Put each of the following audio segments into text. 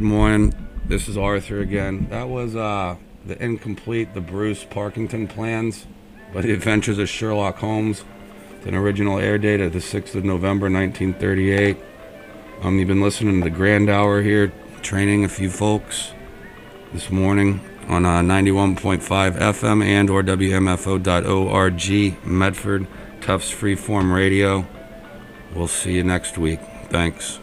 Good morning. This is Arthur again. That was the incomplete, the Bruce Parkington Plans by the Adventures of Sherlock Holmes. It's an original air date of the 6th of November, 1938. You've been listening to the Grand Hour here, training a few folks this morning on 91.5 FM and or WMFO.org, Medford, Tufts Freeform Radio. We'll see you next week. Thanks.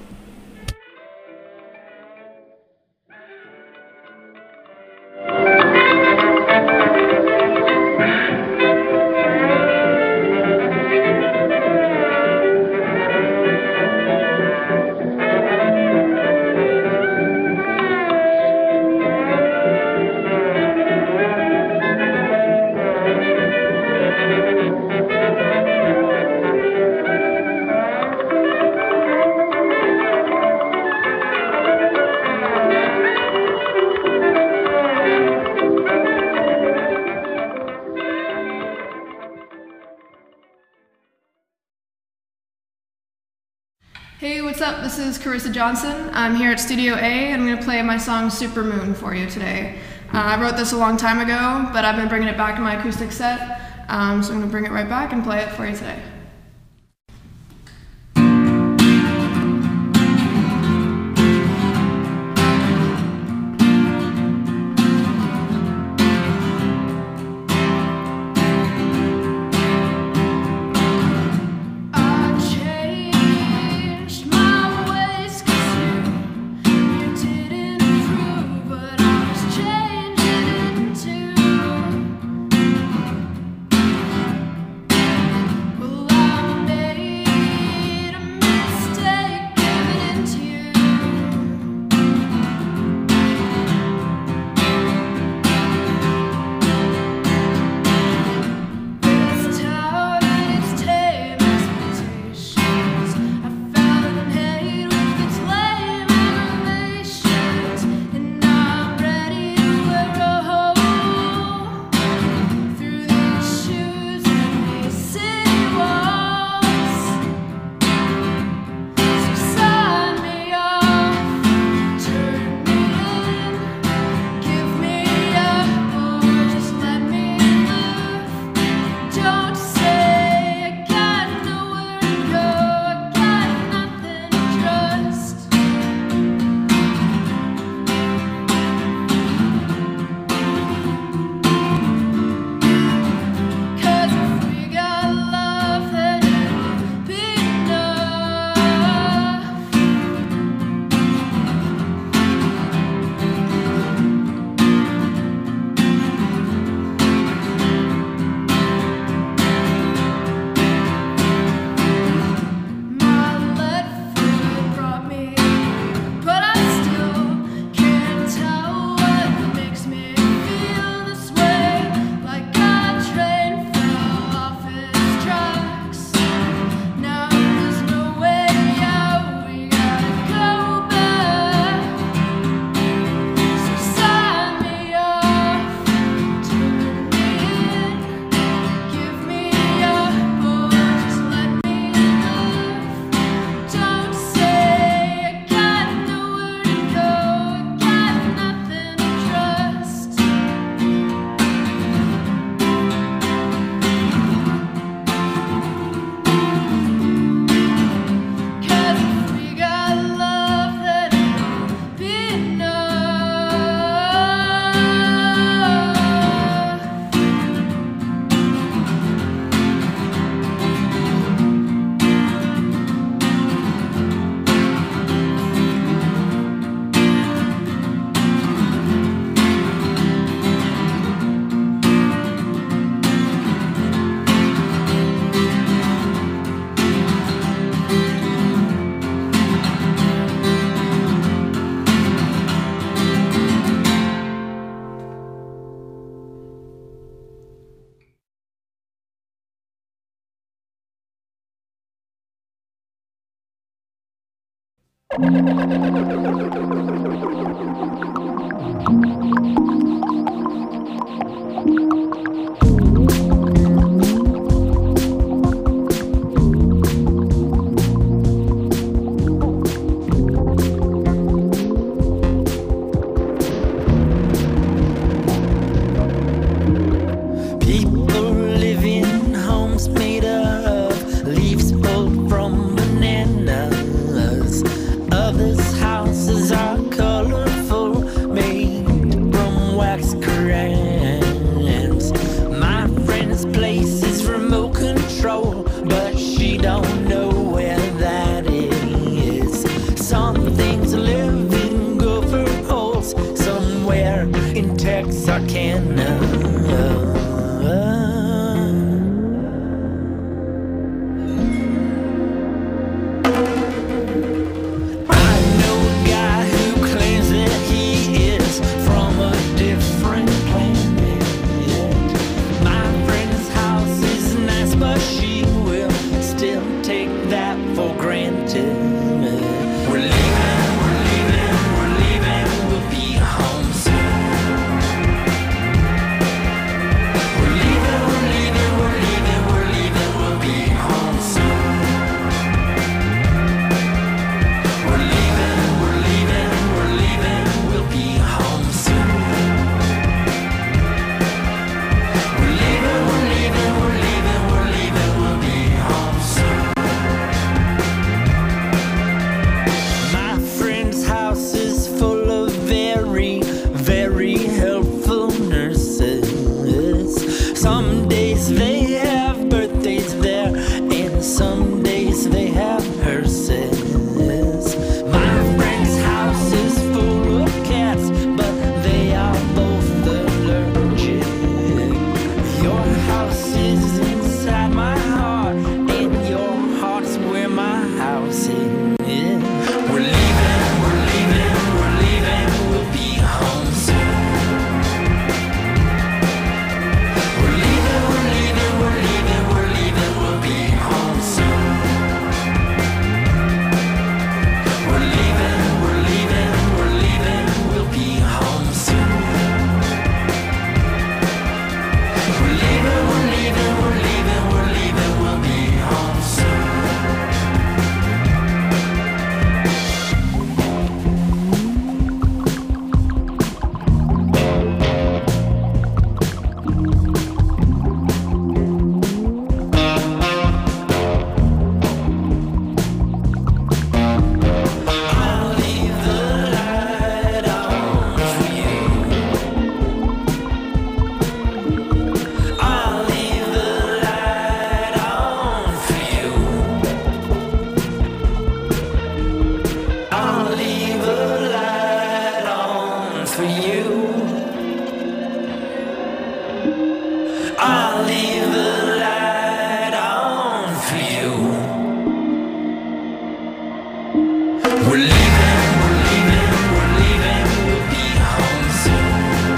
Hey, what's up? This is Carissa Johnson. I'm here at Studio A and I'm going to play my song Super Moon for you today. I wrote this a long time ago, but I've been bringing it back in my acoustic set, so I'm going to bring it right back and play it for you today. days they have birthdays there, and some days they have hearses. My friend's house is full of cats, but they are both allergic. Your house is inside my heart, and your heart's where my house is. We're leaving, we're leaving, we're leaving, we'll be home soon. We're leaving, we're leaving, we're leaving, we're leaving, we'll be home soon. We're leaving, we're leaving, we're leaving, we'll be home soon. We're leaving, we're leaving, we're leaving, we're leaving, we'll be home soon. I'll leave the light on for you. I'll leave the light on for you. I'll leave the light on for you. I'll leave the light on for you. We're leaving, we're leaving, we're leaving, we'll be home soon.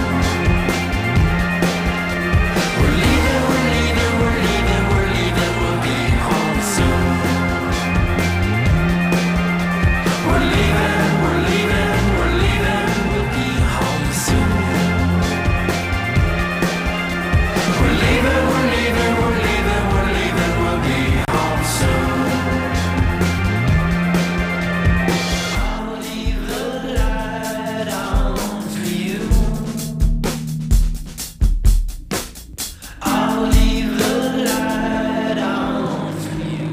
We're leaving, we're leaving, we're leaving, we're leaving, we'll be home soon. We're leaving, we're leaving, we're leaving, we'll be home soon. We're leaving, we're leaving, we're leaving, we're leaving, we'll be home soon. I'll leave the light on for you. I'll leave the light on for you.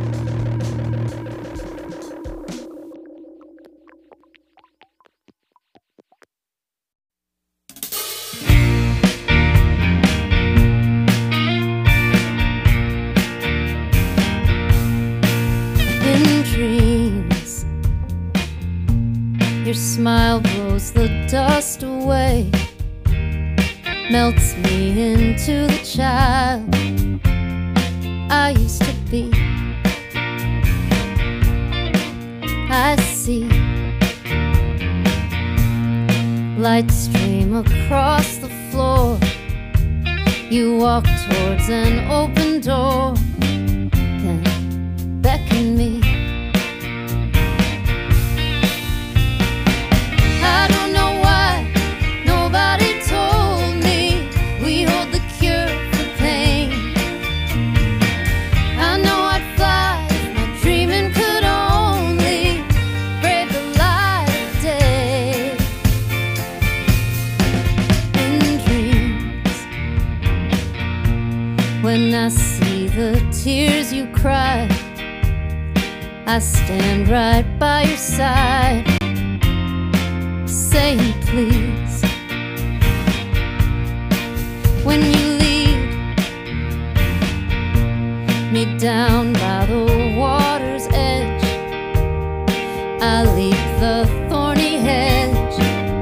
In dreams, your smile blows the dust away, melts me into the child I used to be. I see light stream across the floor. You walk towards an open door, then beckon me. I don't know why nobody told me we hold the cure for pain. I know I'd fly if my dreaming could only brave the light of day. In dreams, when I see the tears you cry, I stand right by your side, saying please. When you lead me down by the water's edge, I leap the thorny hedge,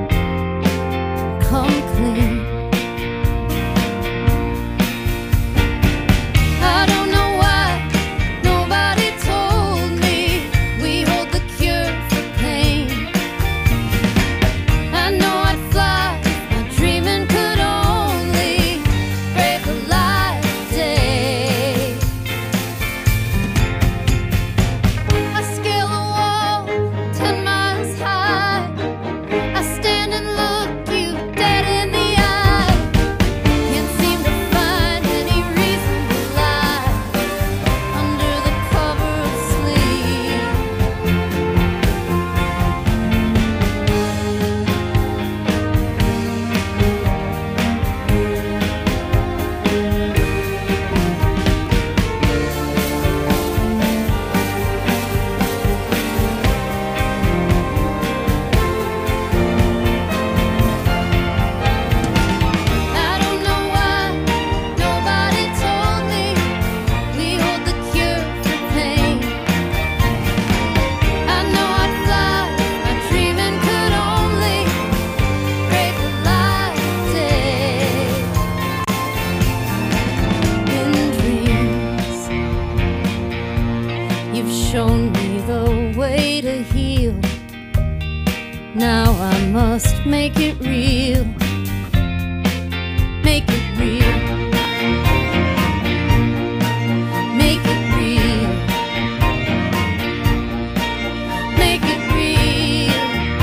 come clean. I don't know why nobody told me we hold the cure for pain. I know I'd fly if my dreaming could only brave the light of day. must make it real. Make it real. Make it real. Make it real.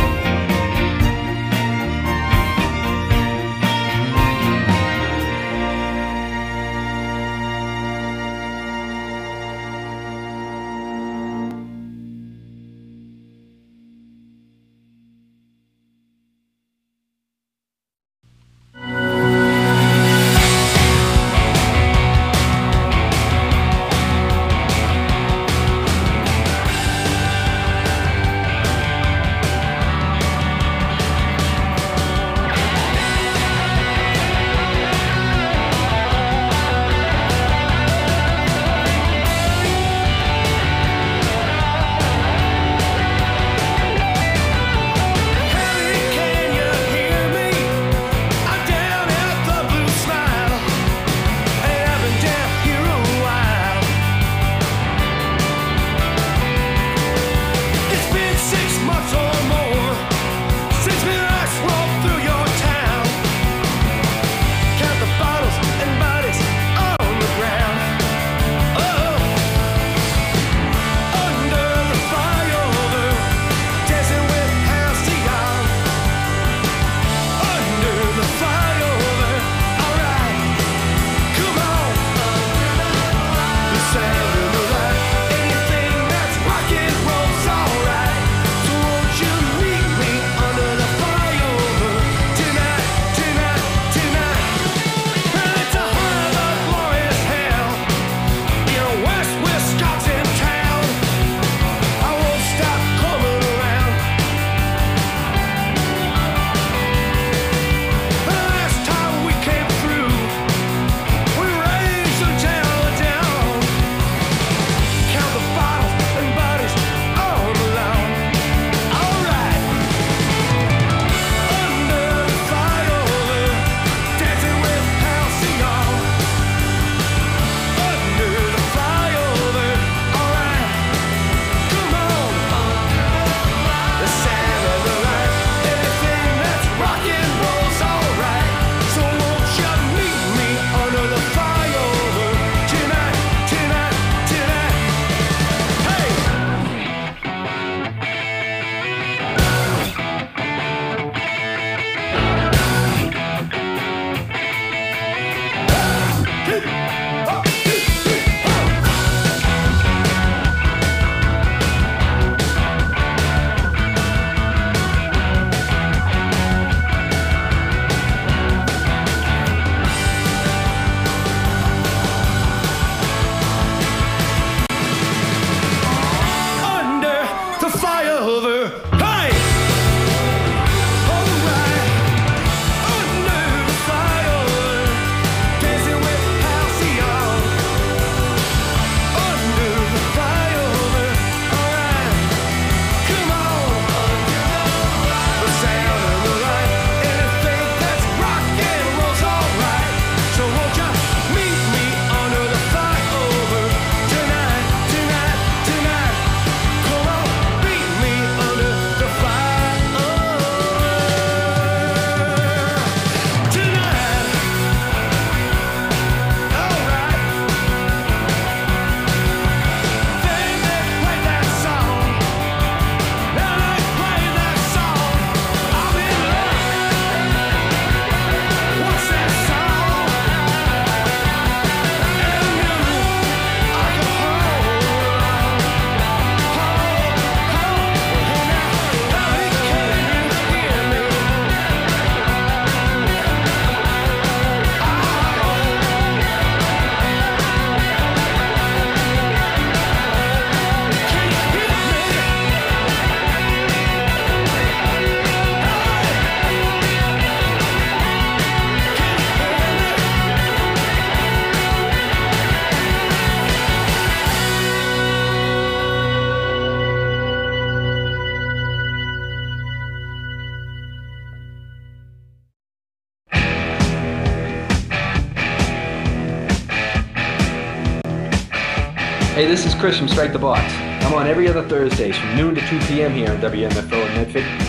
Hey, this is Chris from Strike the Box. I'm on every other Thursdays from noon to 2 p.m. here on WMFO in Medford. The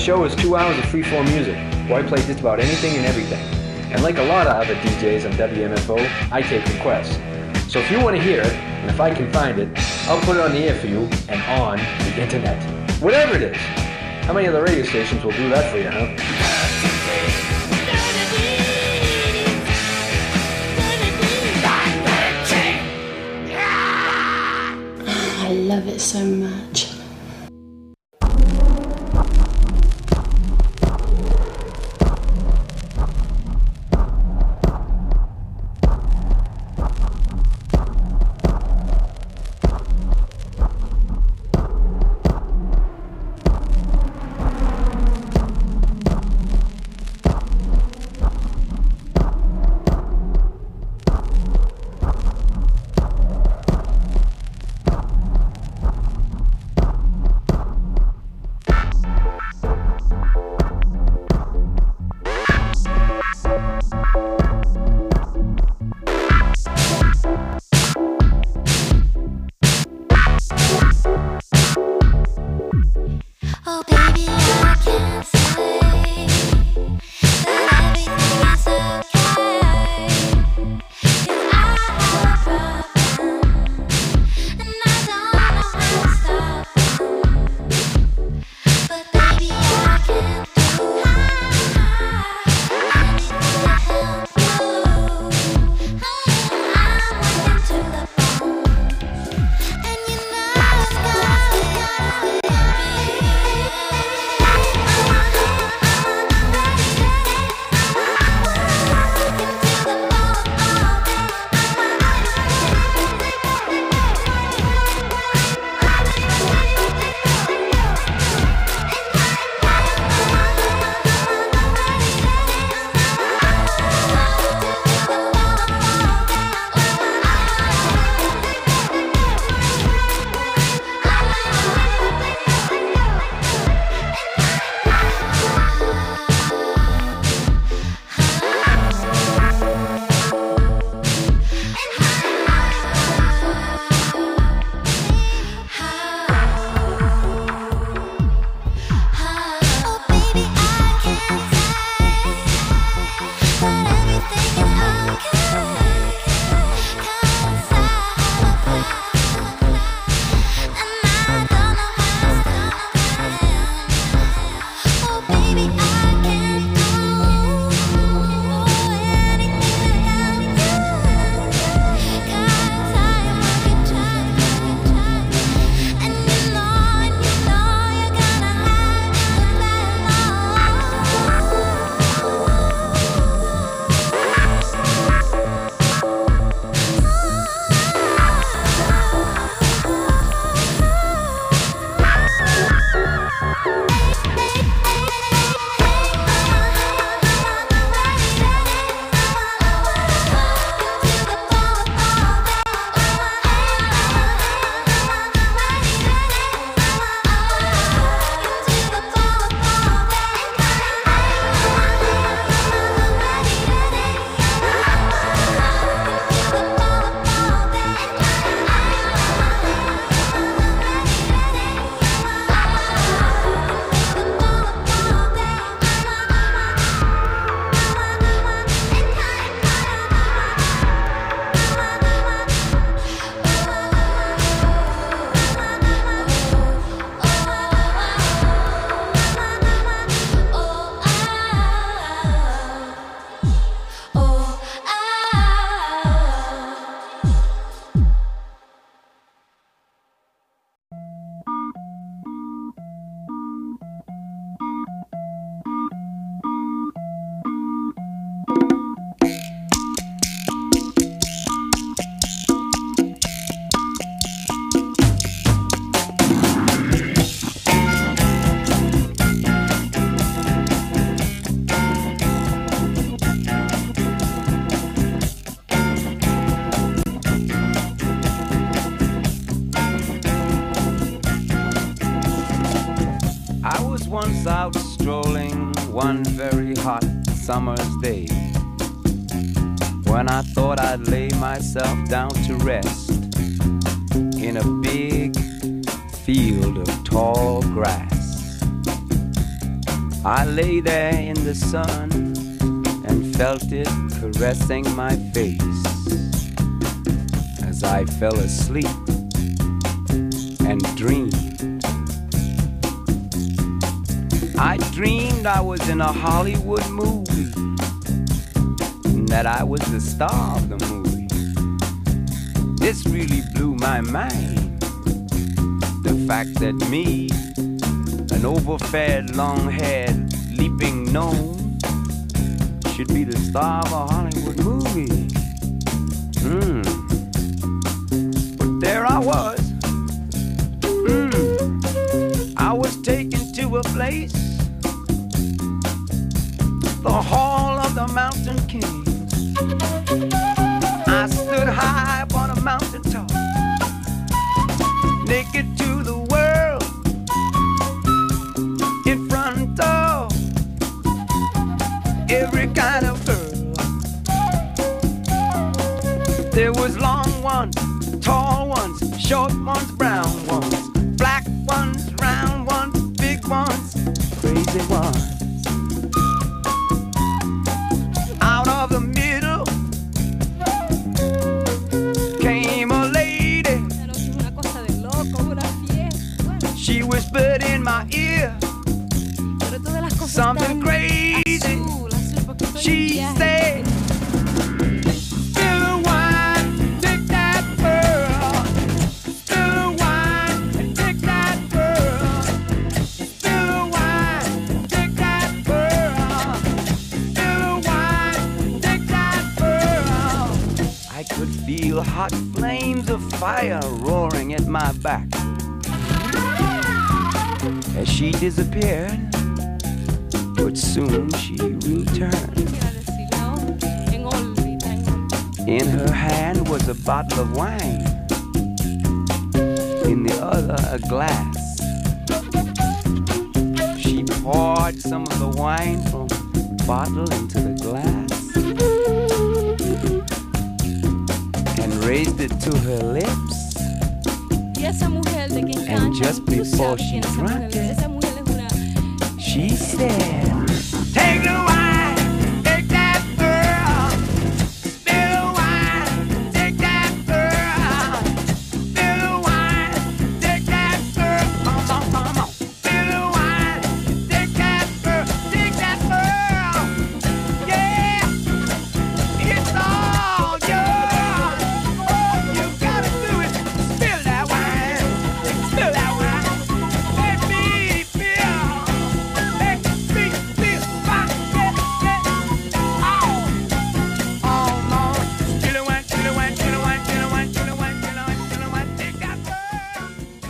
show is 2 hours of free-form music, where I play just about anything and everything. And like a lot of other DJs on WMFO, I take requests. So if you want to hear it, and if I can find it, I'll put it on the air for you and on the internet. Whatever it is. How many other radio stations will do that for you, huh? I love it so much. once out strolling one very hot summer's day, when I thought I'd lay myself down to rest in a big field of tall grass. I lay there in the sun and felt it caressing my face as I fell asleep and dreamed. I dreamed I was in a Hollywood movie and that I was the star of the movie. This really blew my mind. The fact that me, an overfed, long-haired, leaping gnome, should be the star of a Hollywood movie. But there I was. I was taken to a place, the Hall of the Mountain King. I stood high upon a mountain top, naked to the world, in front of every kind of girl. There was long ones, tall ones, short ones, brown ones, black ones, round ones, big ones, crazy ones. Out of the middle came a lady. She whispered in my ear something crazy. She said, "Spill the wine, take that pearl. Spill the wine and take that pearl. Spill the wine, take that pearl. Spill the wine, take that pearl." I could feel hot flames of fire roaring at my back as she disappeared, but soon she returned. In her hand was a bottle of wine, in the other a glass. She poured some of the wine from the bottle into the glass and raised it to her lips. And just before she drank it, she said, "Take the wine, take that pearl. Spill the wine, take that pearl. Spill the wine, take that pearl. Come on, come on. Spill the wine, take that pearl, take that pearl. Yeah, it's all yours. You gotta do it. Spill that wine, spill that wine. Let me feel. Let me feel my oh no. Spill the wine, spill the wine, spill the wine, spill the wine, spill the wine, spill the wine, spill the wine. Take that pearl.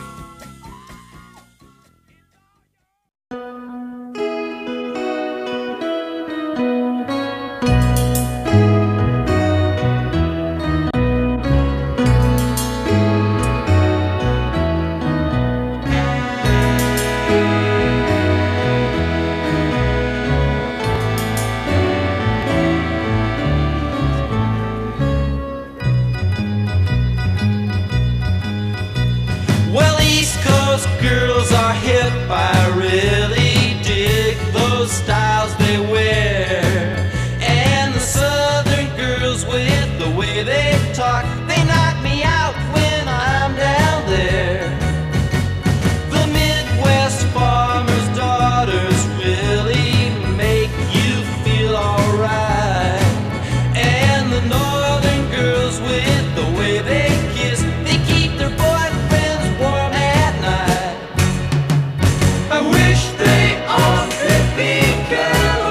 Well, East Coast girls are hip. I really dig those styles they wear. And the Southern girls with the way they talk, they knock me out when I'm down there. The Midwest farmers' daughters really make you feel alright. And the Northern girls with the way they kiss, they keep their boyfriends warm at night. I wish they all could be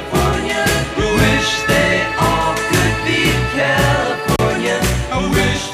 California. I wish they all could be California. I wish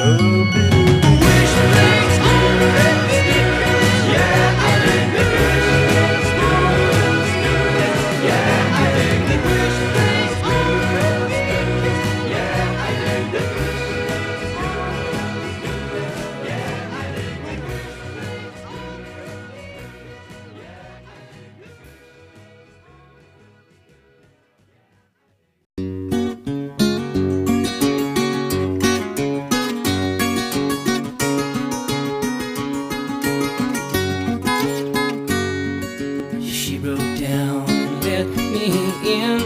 She broke down and let me in.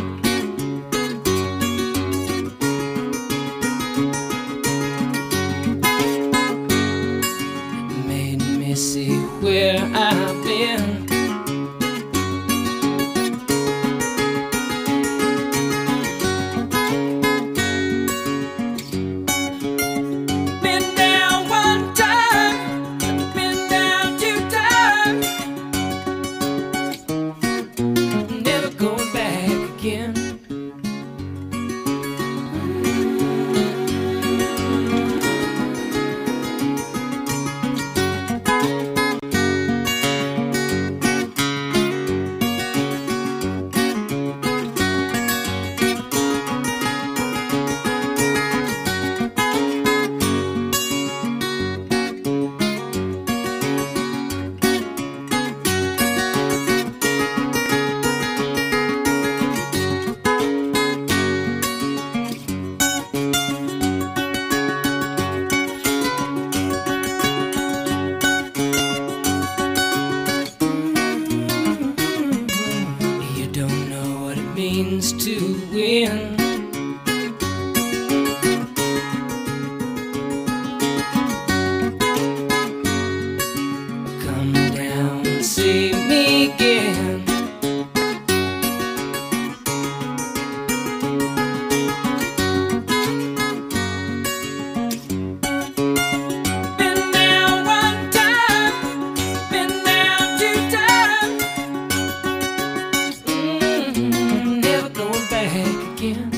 Made me see where I've been. Been down one time, been down two times, never going back again. You don't know what it means to win. Come down and see me again. Been down one time, been down two times, never going back again.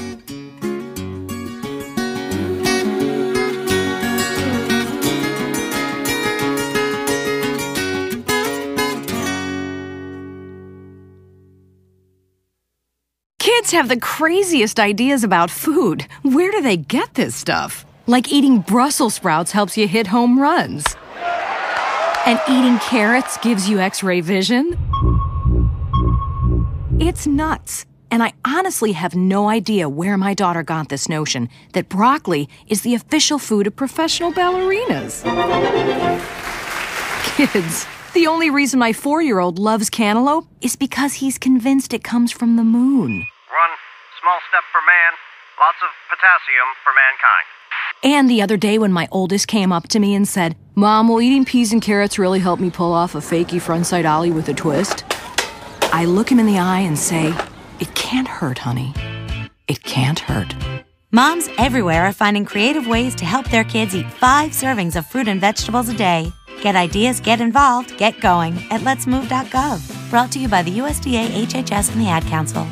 Kids have the craziest ideas about food. Where do they get this stuff? Like eating Brussels sprouts helps you hit home runs. And eating carrots gives you X-ray vision. It's nuts. And I honestly have no idea where my daughter got this notion that broccoli is the official food of professional ballerinas. Kids, the only reason my 4-year-old loves cantaloupe is because he's convinced it comes from the moon. One small step for man, lots of potassium for mankind. And the other day when my oldest came up to me and said, "Mom, will eating peas and carrots really help me pull off a fakey frontside ollie with a twist?" I look him in the eye and say, "It can't hurt, honey. It can't hurt." Moms everywhere are finding creative ways to help their kids eat 5 servings of fruit and vegetables a day. Get ideas, get involved, get going at letsmove.gov. Brought to you by the USDA, HHS, and the Ad Council.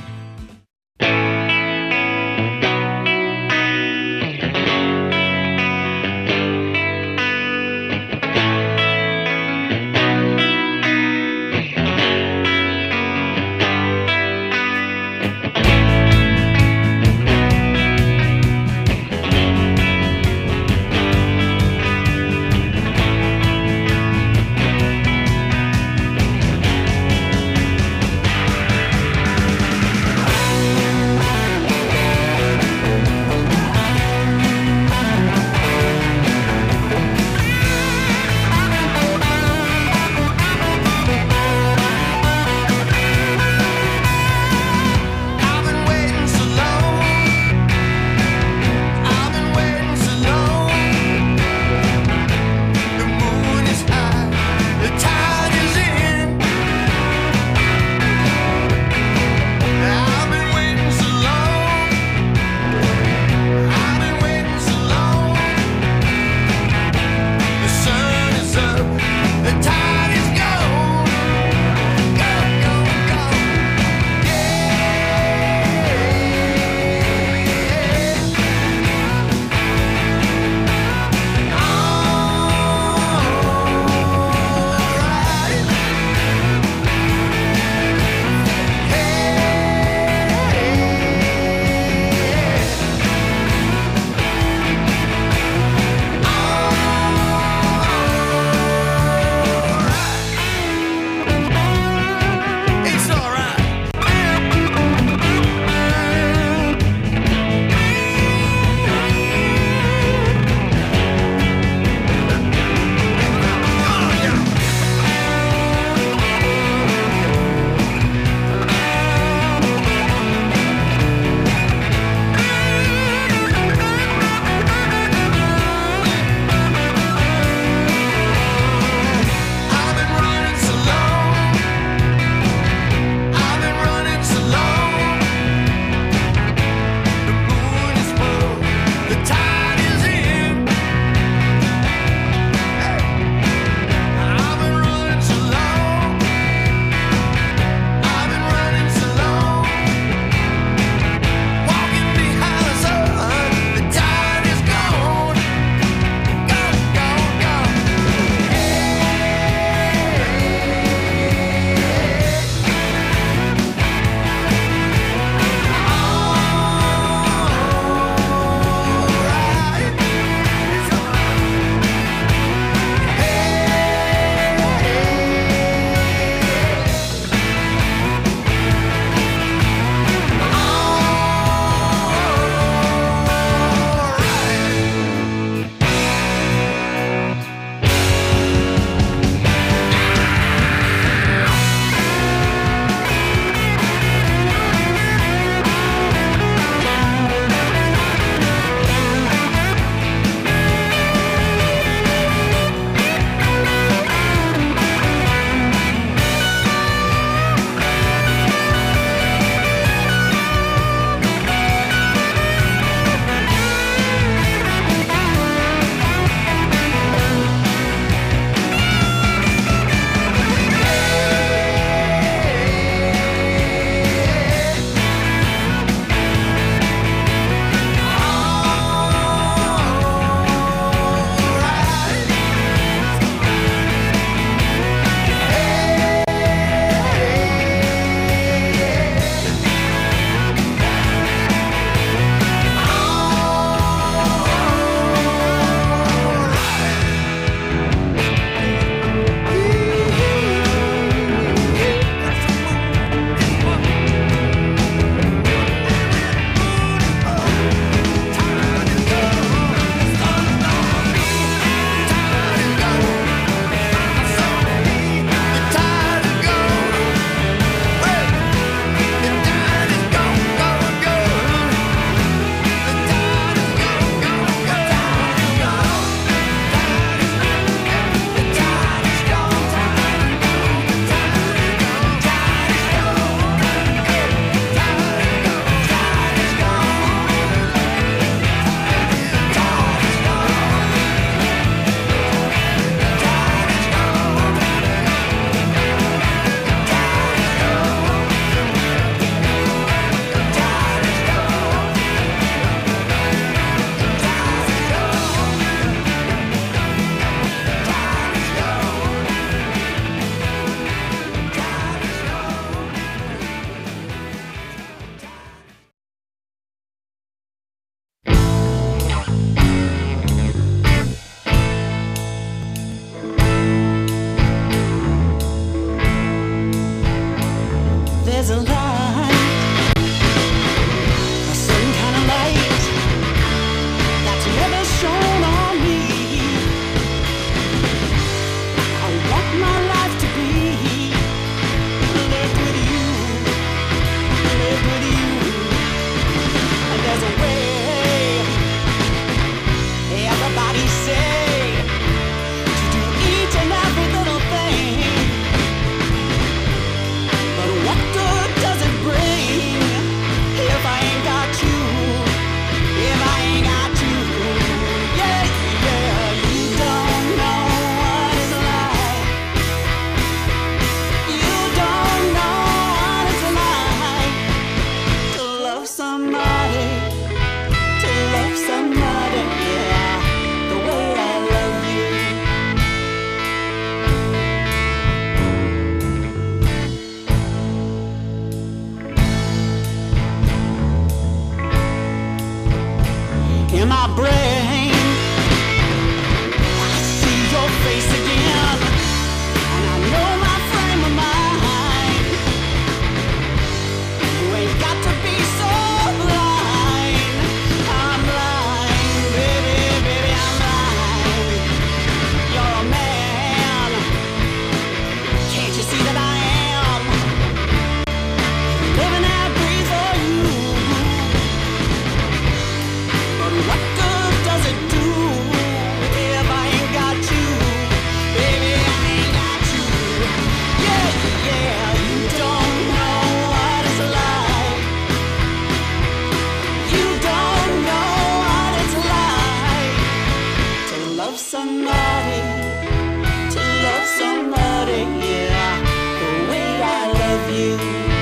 somebody, to love somebody, yeah, the way I love you.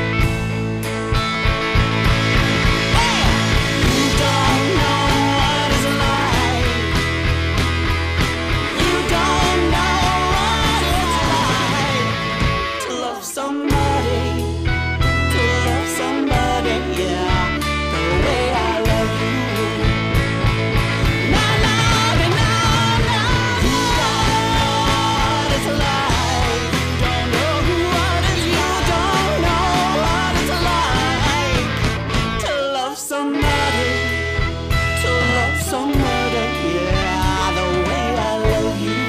You don't know what it's like. You don't know what it's like to love somebody, yeah, the way I love you. No, no, no, no, no. You don't know what it's like. You don't know what it's like. You don't know what it's like to love somebody, yeah, the way I love you.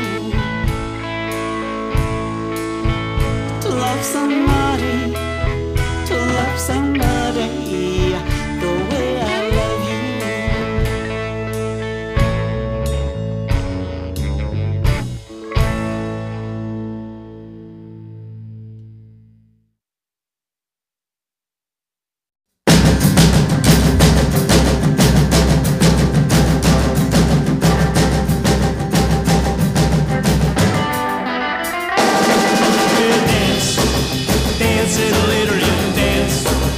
To love somebody, the way I love you. Dance it later and dance.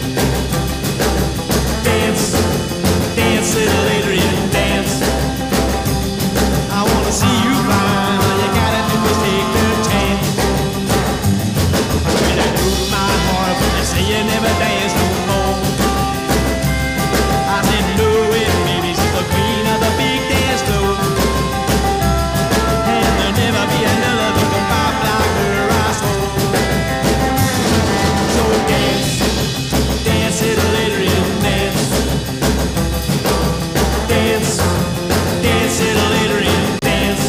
Dance it later and dance. I wanna see you fly. All you gotta do is take the chance. When I broke my heart when you say you never dance no more. I said no it baby, she's the queen of the big dance floor. And there'll never be another that can pop like her, I swore. So dance it later and dance. Dance it later and dance.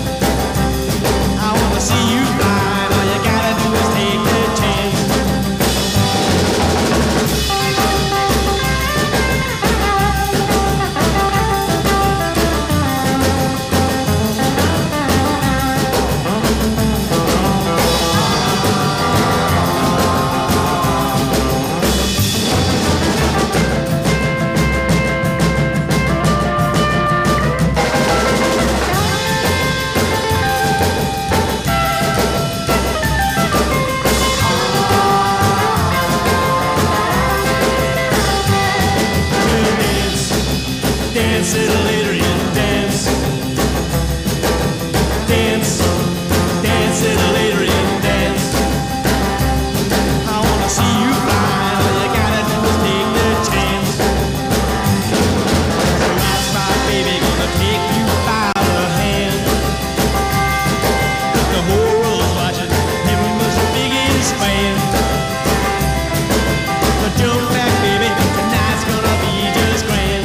I wanna see you fly. All you gotta do is take the chance. Dance it later and dance. Dance it later and dance. I wanna see you fly. All you gotta do is take the chance. That's right, baby, gonna take you by the hand. The whole world's watching. Everyone's the biggest fan. But jump back, baby. Tonight's gonna be just grand.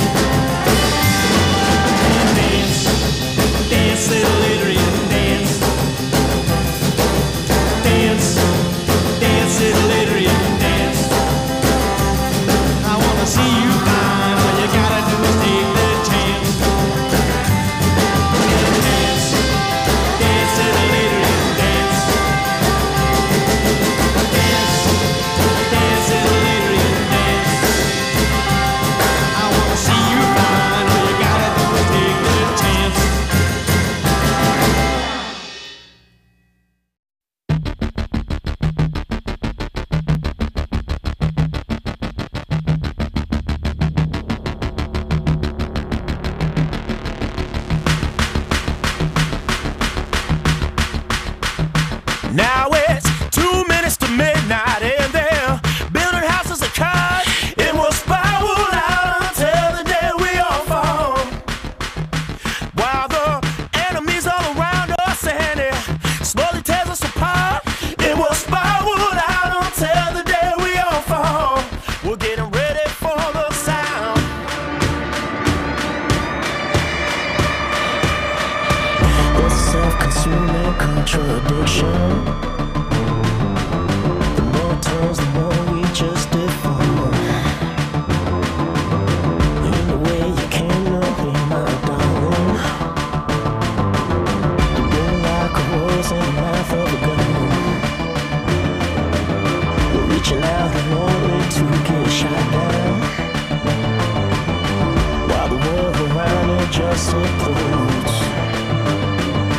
Dance it later and dance. Dance it later and dance. I wanna see you fly. All you gotta do is take the chance. Dance it later and dance. Dance it later and dance. I wanna see you fly. All you gotta do is take the chance. Now it's 2 minutes to midnight and they're building houses of cards. It will spiral out until the day we all fall. While the enemies all around us and it slowly tears us apart. It will spiral out until the day we all fall. We're getting ready for the sound. It's self-consuming contradiction. The more turns, the more we just deform. In the way you can't know me, my darling. You're like a voice in the mouth of a gun. We're reaching out in order to get shot down. While the world around it just implodes.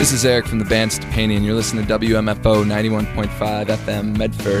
This is Eric from the band Stepanian. You're listening to WMFO 91.5 FM Medford.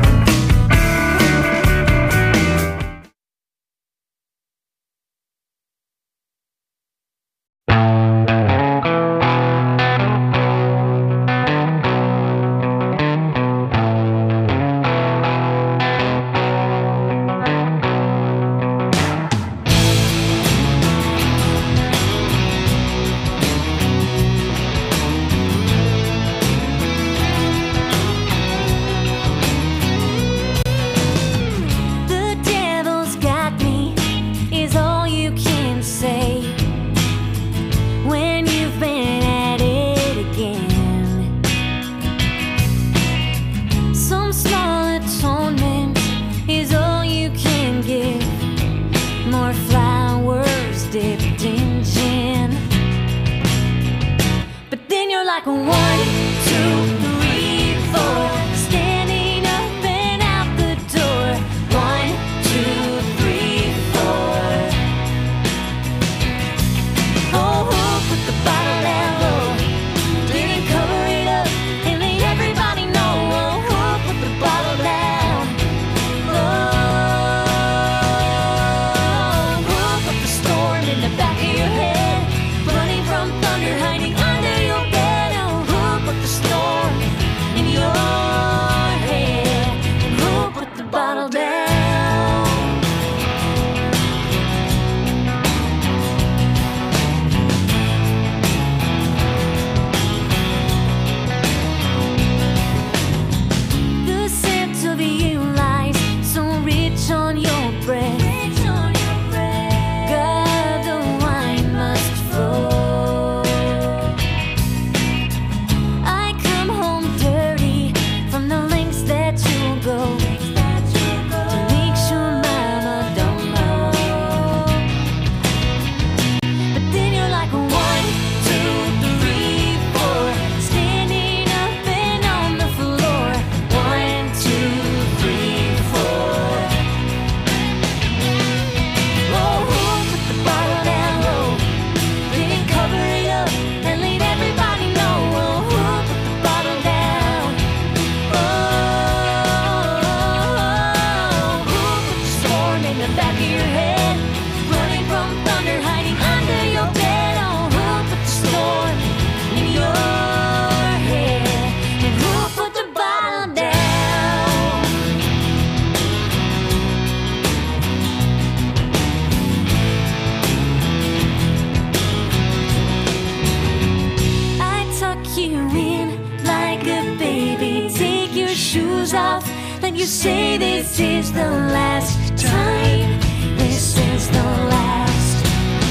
You say this is the last time. This is the last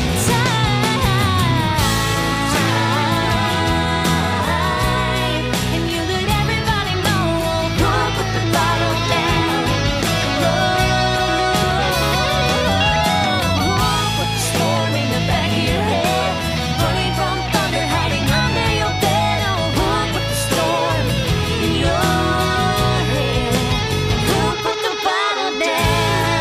time. And you let everybody know. Don't put the bottle down. Put the storm in the back of your head. Running from thunder, hiding under your bed. Put the storm in your head. Put the bottle down.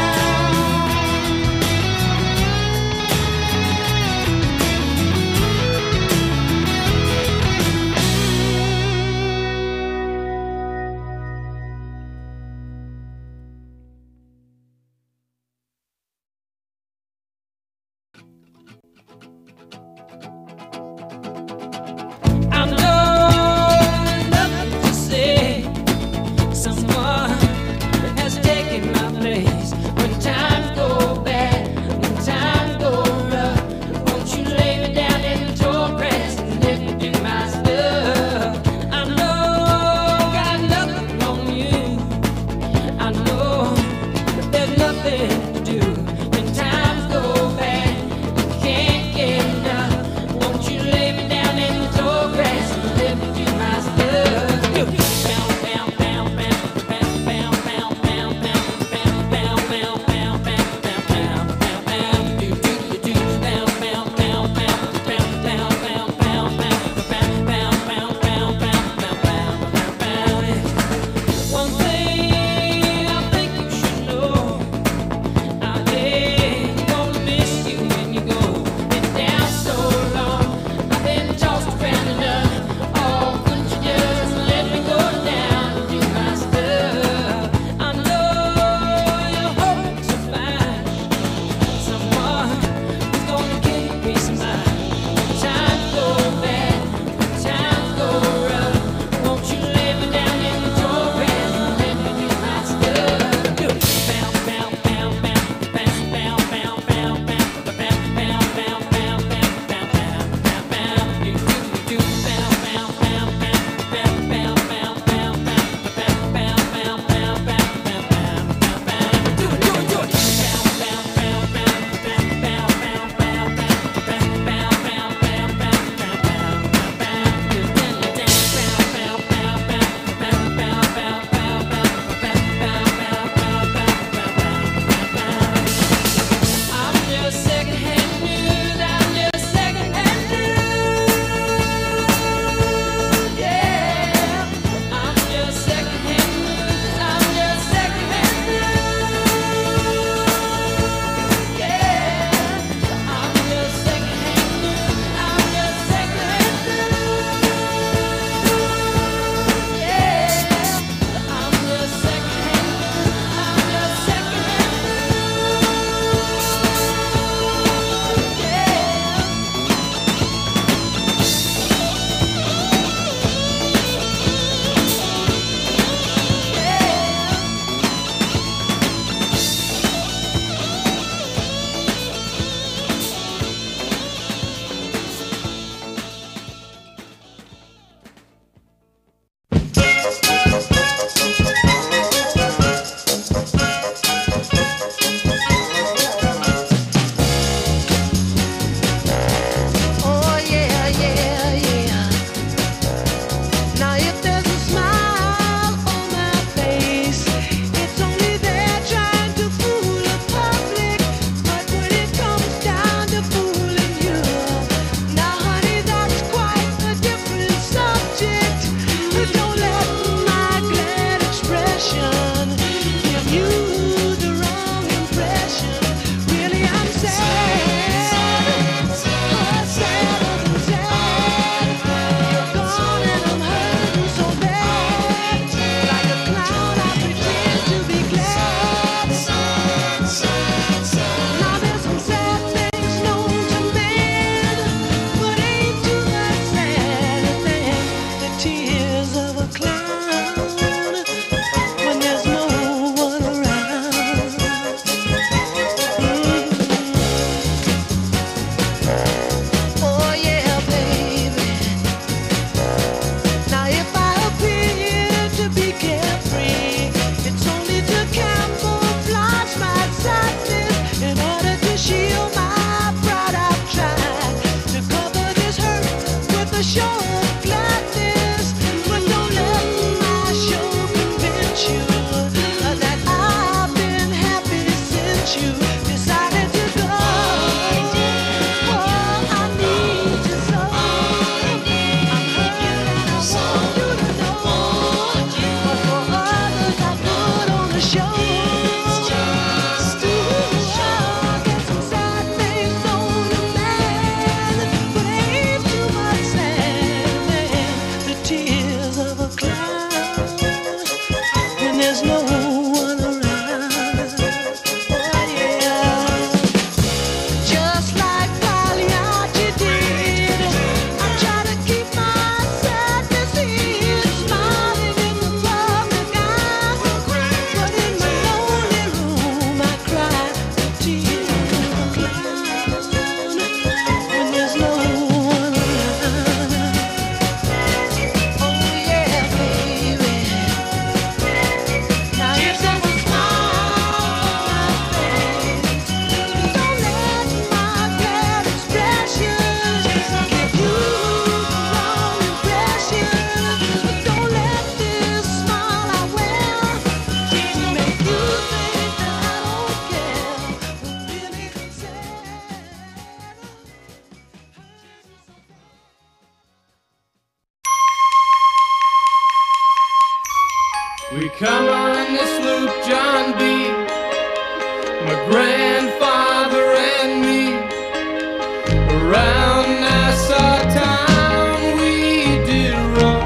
come on this loop, John B. My grandfather and me, around Nassau town we did roam,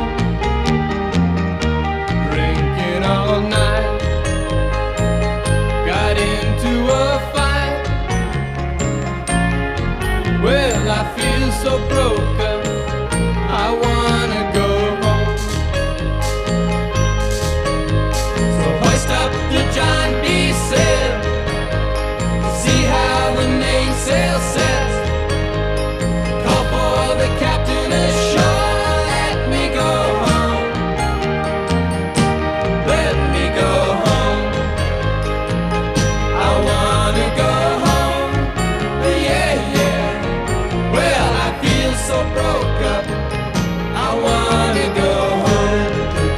drinking all night, got into a fight. Well, I feel so broke up, I wanna go home. So hoist up the John B. sail, see how the mainsail sets. Call for the captain ashore, let me go home. Let me go home. I wanna go home. Yeah, yeah. Well, I feel so broke up, I wanna go home.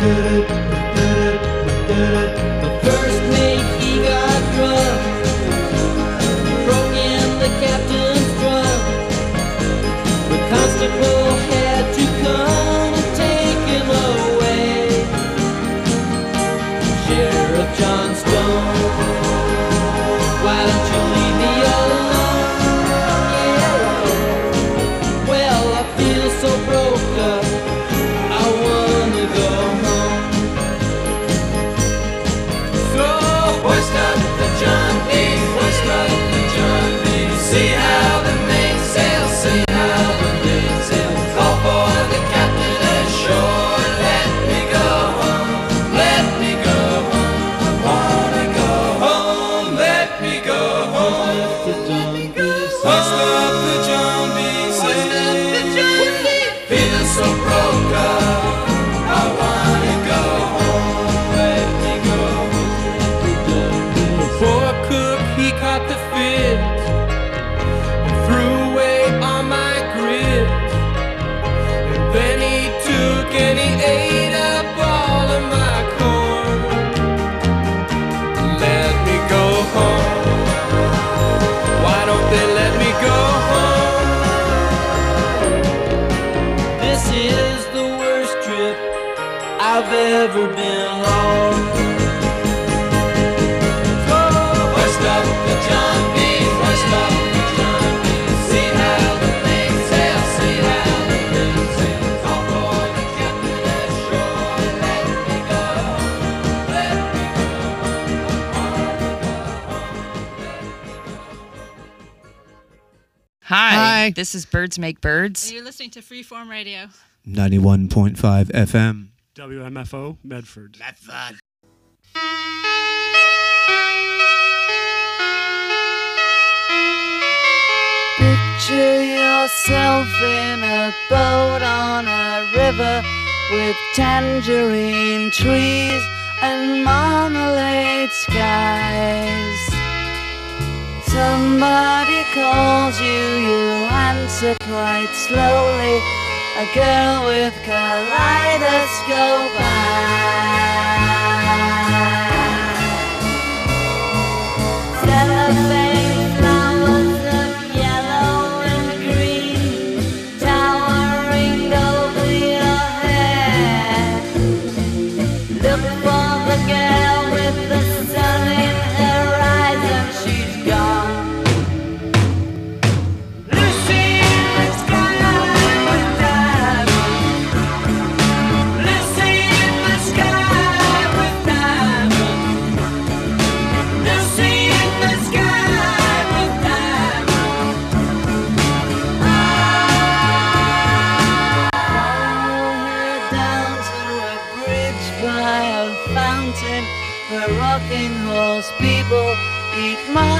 The first mate, he got drunk, broke in the captain's drum. The constable had to come and take him away. Sheriff John Stone, why don't you leave me alone? Yeah. Well, I feel so broke up, I wanna go home. So hoist up the John B, hoist up the John B. See how the mainsail, see how the mainsail. Call for the captain ashore, let me go home, let me go home. I wanna go home, let me go home. Hoist up the John B, feel so broke up, I wanna go home, let me go home. The poor cook, he caught the fits and threw away all my grits. And then he took and he ate up all of my corn. Let me go home. Why don't they let me go home? This is the worst trip I've ever been on. So hoist up the John B, hoist up the John B. See how the mainsail, see how the mainsail. Call for the captain ashore, let me go home, let me go Hi, this is Birds Make Birds. And you're listening to Freeform Radio. 91.5 FM. WMFO, Medford. Medford. Picture yourself in a boat on a river with tangerine trees and marmalade skies. Somebody calls you, you answer quite slowly. A girl with kaleidoscope eyes. Cellophane flowers of yellow and green towering over your head. Look for the girl with the sun in her eyes and she's gone. Lucy in the sky with diamonds. Lucy in the sky with diamonds. Lucy in the sky with diamonds. Follow her down to a bridge by a fountain where rocking horse people eat my